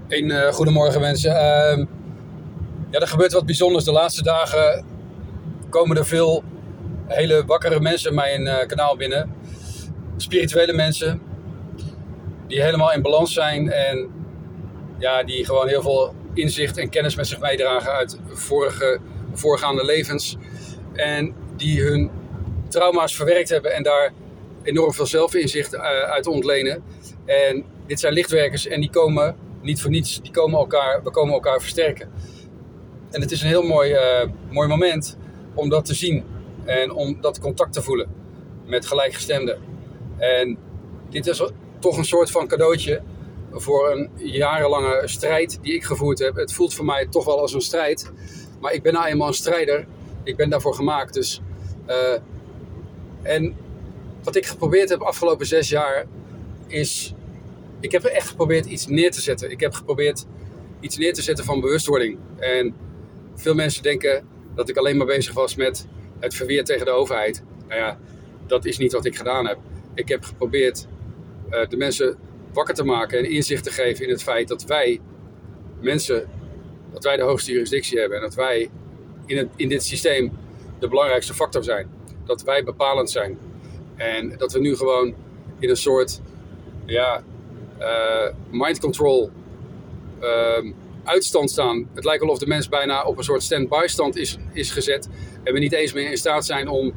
Goedemorgen mensen. Ja, er gebeurt wat bijzonders. De laatste dagen komen er veel hele wakkere mensen mijn kanaal binnen. Spirituele mensen die helemaal in balans zijn en ja, die gewoon heel veel inzicht en kennis met zich meedragen uit voorgaande levens. En die hun trauma's verwerkt hebben en daar enorm veel zelfinzicht uit ontlenen. En dit zijn lichtwerkers en die komen niet voor niets. We komen elkaar versterken. En het is een heel mooi moment om dat te zien en om dat contact te voelen met gelijkgestemden. En dit is toch een soort van cadeautje voor een jarenlange strijd die ik gevoerd heb. Het voelt voor mij toch wel als een strijd, maar ik ben nou eenmaal een strijder. Ik ben daarvoor gemaakt. Dus, en wat ik geprobeerd heb afgelopen 6 jaar is... Ik heb echt geprobeerd iets neer te zetten. Ik heb geprobeerd iets neer te zetten van bewustwording. En veel mensen denken dat ik alleen maar bezig was met het verweer tegen de overheid. Nou ja, dat is niet wat ik gedaan heb. Ik heb geprobeerd de mensen wakker te maken en inzicht te geven in het feit dat wij mensen, dat wij de hoogste jurisdictie hebben en dat wij in dit systeem de belangrijkste factor zijn. Dat wij bepalend zijn. En dat we nu gewoon in een soort mind control uitstand staan. Het lijkt wel of de mens bijna op een soort stand-by stand is gezet. En we niet eens meer in staat zijn om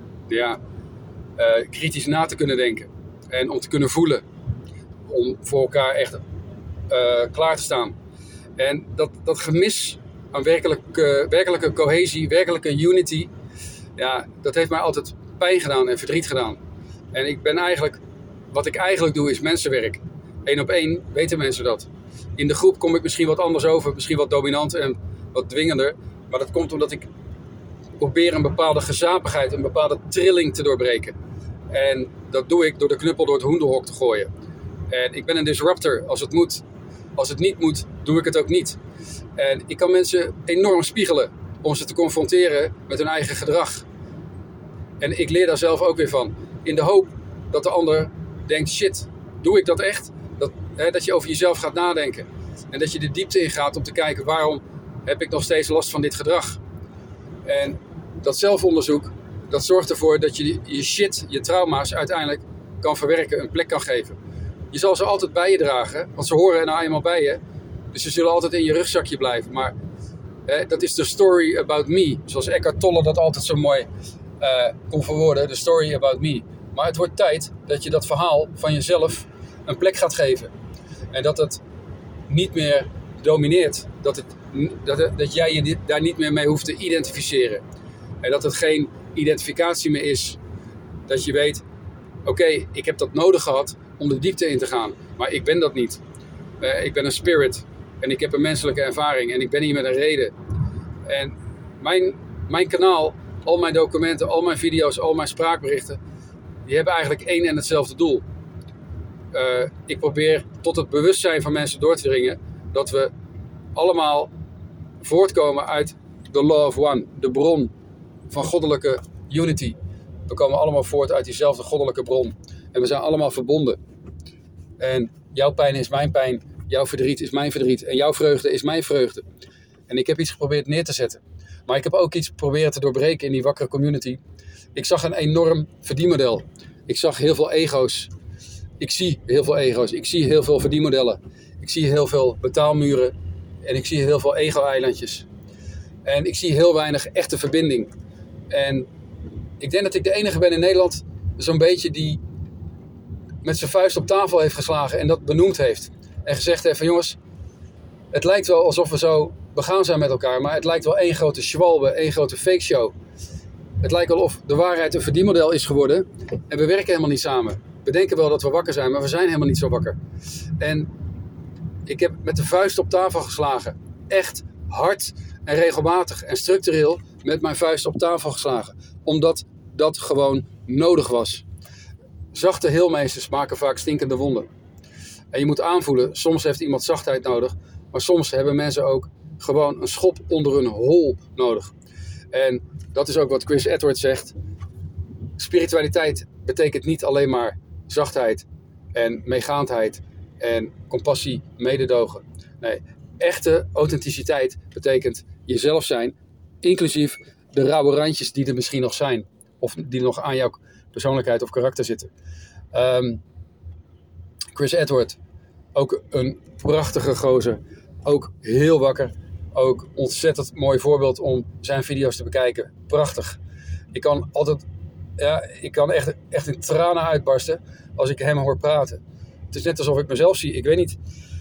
kritisch na te kunnen denken. En om te kunnen voelen. Om voor elkaar echt klaar te staan. En dat gemis aan werkelijke cohesie, werkelijke unity. Ja, dat heeft mij altijd pijn gedaan en verdriet gedaan. En wat ik eigenlijk doe is mensenwerk. 1 op 1 weten mensen dat. In de groep kom ik misschien wat anders over, misschien wat dominant en wat dwingender. Maar dat komt omdat ik probeer een bepaalde gezapigheid, een bepaalde trilling te doorbreken. En dat doe ik door de knuppel door het hoenderhok te gooien. En ik ben een disruptor als het moet. Als het niet moet, doe ik het ook niet. En ik kan mensen enorm spiegelen om ze te confronteren met hun eigen gedrag. En ik leer daar zelf ook weer van. In de hoop dat de ander denkt, shit, doe ik dat echt? Dat je over jezelf gaat nadenken. En dat je de diepte ingaat om te kijken, waarom heb ik nog steeds last van dit gedrag? En dat zelfonderzoek, dat zorgt ervoor dat je je trauma's uiteindelijk kan verwerken, een plek kan geven. Je zal ze altijd bij je dragen, want ze horen er nou eenmaal bij je. Dus ze zullen altijd in je rugzakje blijven. Maar dat is de story about me. Zoals Eckhart Tolle dat altijd zo mooi kon verwoorden, de story about me. Maar het wordt tijd dat je dat verhaal van jezelf een plek gaat geven. En dat het niet meer domineert. Dat jij je daar niet meer mee hoeft te identificeren. En dat het geen identificatie meer is. Dat je weet, oké, ik heb dat nodig gehad om de diepte in te gaan. Maar ik ben dat niet. Ik ben een spirit. En ik heb een menselijke ervaring. En ik ben hier met een reden. En mijn kanaal, al mijn documenten, al mijn video's, al mijn spraakberichten, die hebben eigenlijk één en hetzelfde doel. Ik probeer tot het bewustzijn van mensen door te dringen dat we allemaal voortkomen uit de law of one, de bron van goddelijke unity. We komen allemaal voort uit diezelfde goddelijke bron. En we zijn allemaal verbonden. En jouw pijn is mijn pijn, jouw verdriet is mijn verdriet en jouw vreugde is mijn vreugde. En ik heb iets geprobeerd neer te zetten. Maar ik heb ook iets proberen te doorbreken in die wakkere community. Ik zag een enorm verdienmodel. Ik zag heel veel ego's. Ik zie heel veel ego's. Ik zie heel veel verdienmodellen. Ik zie heel veel betaalmuren. En ik zie heel veel ego-eilandjes. En ik zie heel weinig echte verbinding. En ik denk dat ik de enige ben in Nederland, zo'n beetje, die met zijn vuist op tafel heeft geslagen en dat benoemd heeft. En gezegd heeft van, jongens, het lijkt wel alsof we zo begaan zijn met elkaar, maar het lijkt wel één grote schwalbe, één grote fake show. Het lijkt wel of de waarheid een verdienmodel is geworden en we werken helemaal niet samen. We denken wel dat we wakker zijn, maar we zijn helemaal niet zo wakker. En ik heb met de vuist op tafel geslagen. Echt hard en regelmatig en structureel met mijn vuist op tafel geslagen. Omdat dat gewoon nodig was. Zachte heelmeesters maken vaak stinkende wonden. En je moet aanvoelen, soms heeft iemand zachtheid nodig. Maar soms hebben mensen ook gewoon een schop onder hun hol nodig. En dat is ook wat Chris Edwards zegt. Spiritualiteit betekent niet alleen maar zachtheid en meegaandheid en compassie, mededogen. Nee, echte authenticiteit betekent jezelf zijn, inclusief de rauwe randjes die er misschien nog zijn. Of die nog aan jouw persoonlijkheid of karakter zitten. Chris Edward, ook een prachtige gozer. Ook heel wakker. Ook ontzettend mooi voorbeeld om zijn video's te bekijken. Prachtig. Ik kan echt in tranen uitbarsten als ik hem hoor praten. Het is net alsof ik mezelf zie. Ik weet niet.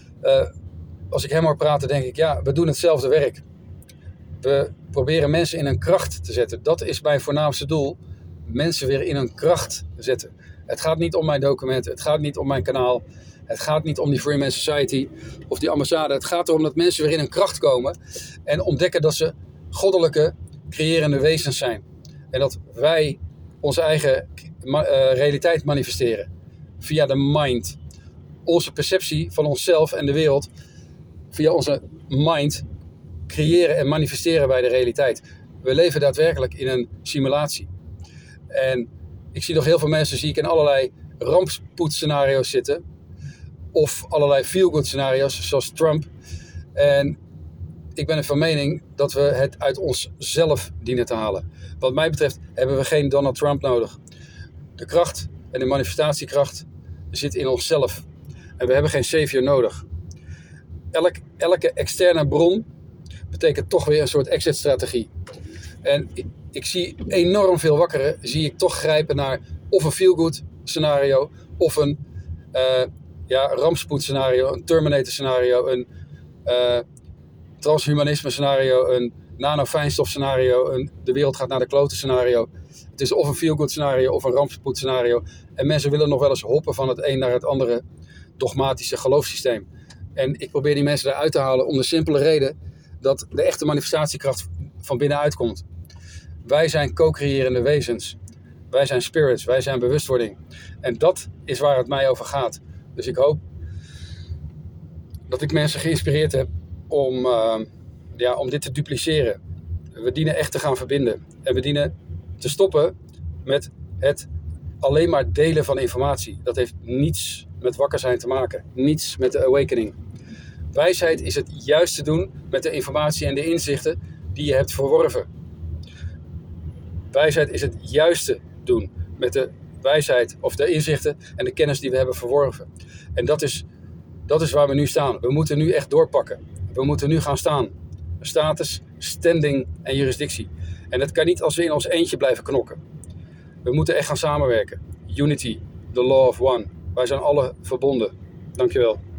Als ik hem hoor praten, denk ik, ja, we doen hetzelfde werk. We proberen mensen in een kracht te zetten. Dat is mijn voornaamste doel. Mensen weer in een kracht zetten. Het gaat niet om mijn documenten. Het gaat niet om mijn kanaal. Het gaat niet om die Freeman Society of die ambassade. Het gaat erom dat mensen weer in een kracht komen. En ontdekken dat ze goddelijke, creërende wezens zijn. En dat wij onze eigen realiteit manifesteren. Via de mind. Onze perceptie van onszelf en de wereld. Via onze mind creëren en manifesteren wij de realiteit. We leven daadwerkelijk in een simulatie. En ik zie nog heel veel mensen in allerlei rampspoedscenario's zitten. Of allerlei feel-good scenario's, zoals Trump. En ik ben van mening dat we het uit onszelf dienen te halen. Wat mij betreft hebben we geen Donald Trump nodig. De kracht en de manifestatiekracht zit in onszelf. En we hebben geen savior nodig. Elke externe bron betekent toch weer een soort exit-strategie. En ik zie enorm veel wakkeren, zie ik toch grijpen naar of een feel-good scenario, of een rampspoed scenario, een Terminator scenario, een transhumanisme scenario, een nano-fijnstof scenario, de wereld gaat naar de kloten scenario. Het is of een feel-good scenario of een rampspoed scenario. En mensen willen nog wel eens hoppen van het een naar het andere dogmatische geloofssysteem. En ik probeer die mensen eruit te halen om de simpele reden dat de echte manifestatiekracht van binnenuit komt. Wij zijn co-creërende wezens. Wij zijn spirits, wij zijn bewustwording. En dat is waar het mij over gaat. Dus ik hoop dat ik mensen geïnspireerd heb om dit te dupliceren. We dienen echt te gaan verbinden. En we dienen te stoppen met het alleen maar delen van informatie. Dat heeft niets met wakker zijn te maken. Niets met de awakening. Wijsheid is het juist te doen met de informatie en de inzichten die je hebt verworven. Wijsheid is het juiste doen met de wijsheid of de inzichten en de kennis die we hebben verworven. En dat is waar we nu staan. We moeten nu echt doorpakken. We moeten nu gaan staan. Status, standing en jurisdictie. En dat kan niet als we in ons eentje blijven knokken. We moeten echt gaan samenwerken. Unity, the law of one. Wij zijn alle verbonden. Dankjewel.